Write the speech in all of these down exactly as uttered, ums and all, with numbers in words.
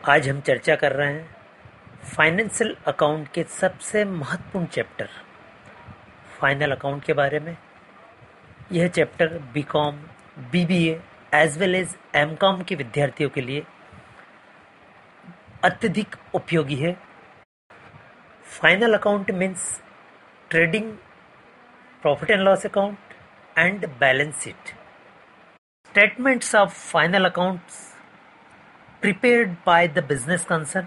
आज हम चर्चा कर रहे हैं फाइनेंशियल अकाउंट के सबसे महत्वपूर्ण चैप्टर फाइनल अकाउंट के बारे में। यह chapter BCom, BBA as well as MCom के विद्यार्थियों के लिए अत्यधिक उपयोगी है। Final account means trading, profit and loss account and balance sheet. Statements of final accounts prepared by the business concern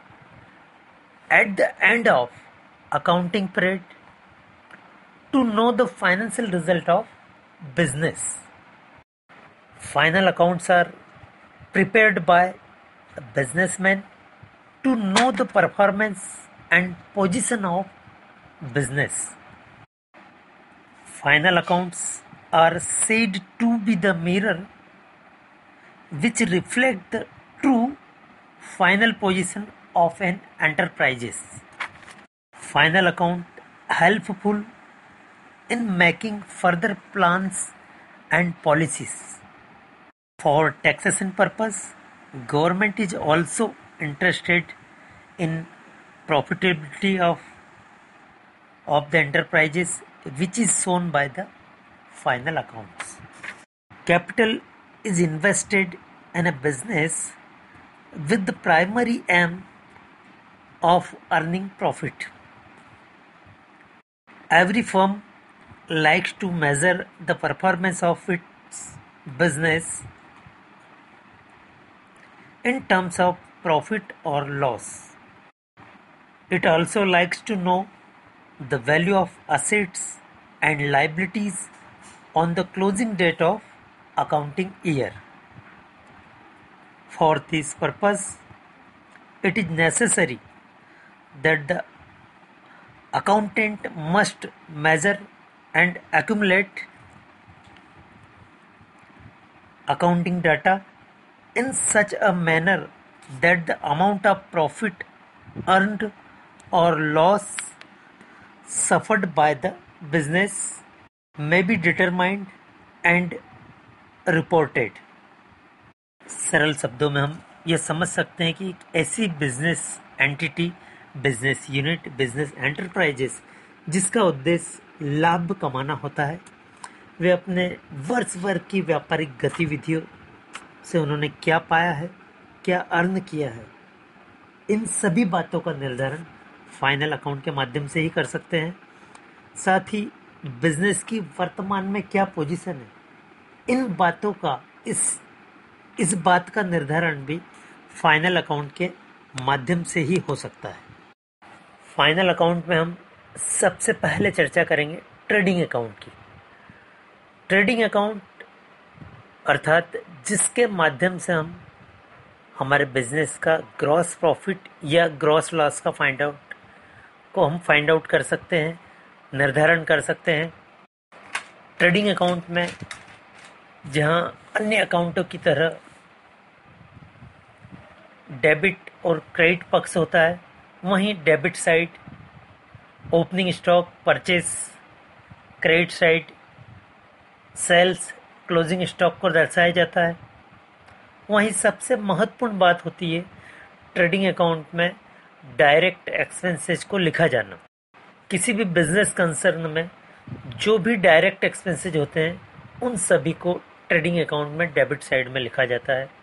at the end of accounting period to know the financial result of business. Final accounts are prepared by a businessman to know the performance and position of business. Final accounts are said to be the mirror which reflect the true final position of an enterprise. Final account helpful in making further plans and policies. For taxation purpose, government is also interested in profitability of of the enterprises, which is shown by the final accounts. Capital is invested in a business with the primary aim of earning profit. Every firm likes to measure the performance of its business in terms of profit or loss. It also likes to know the value of assets and liabilities on the closing date of accounting year. For this purpose, it is necessary that the accountant must measure and accumulate accounting data in such a manner that the amount of profit earned or loss suffered by the business may be determined and reported. सरल शब्दों में हम यह समझ सकते हैं कि एक ऐसी business entity, business unit, business enterprises जिसका उद्देश्य लाभ कमाना होता है, वे अपने वर्ष भर की व्यापारिक गतिविधियों से उन्होंने क्या पाया है, क्या अर्न किया है, इन सभी बातों का निर्धारण फाइनल अकाउंट के माध्यम से ही कर सकते हैं। साथ ही बिजनेस की वर्तमान में क्या पोजीशन है, इन बातों का इस इस बात का निर्धारण भी फाइनल अकाउंट के माध्यम से ही हो सकता है। फाइनल अकाउंट में हम सबसे पहले चर्चा करेंगे ट्रेडिंग अकाउंट की। ट्रेडिंग अकाउंट अर्थात जिसके माध्यम से हम हमारे बिजनेस का ग्रॉस प्रॉफिट या ग्रॉस लॉस का फाइंड आउट को हम फाइंड आउट कर सकते हैं, निर्धारण कर सकते हैं। ट्रेडिंग अकाउंट में जहां अन्य अकाउंटों की तरह डेबिट और क्रेडिट पक्ष होता है, वहीं debit side opening stock, purchase, credit side sales, closing stock को दर्शाया जाता है। वहीं सबसे महत्वपूर्ण बात होती है ट्रेडिंग अकाउंट में डायरेक्ट एक्सपेंसेस को लिखा जाना। किसी भी बिजनेस कंसर्न में जो भी डायरेक्ट एक्सपेंसेस होते हैं, उन सभी को ट्रेडिंग अकाउंट में डेबिट साइड में लिखा जाता है।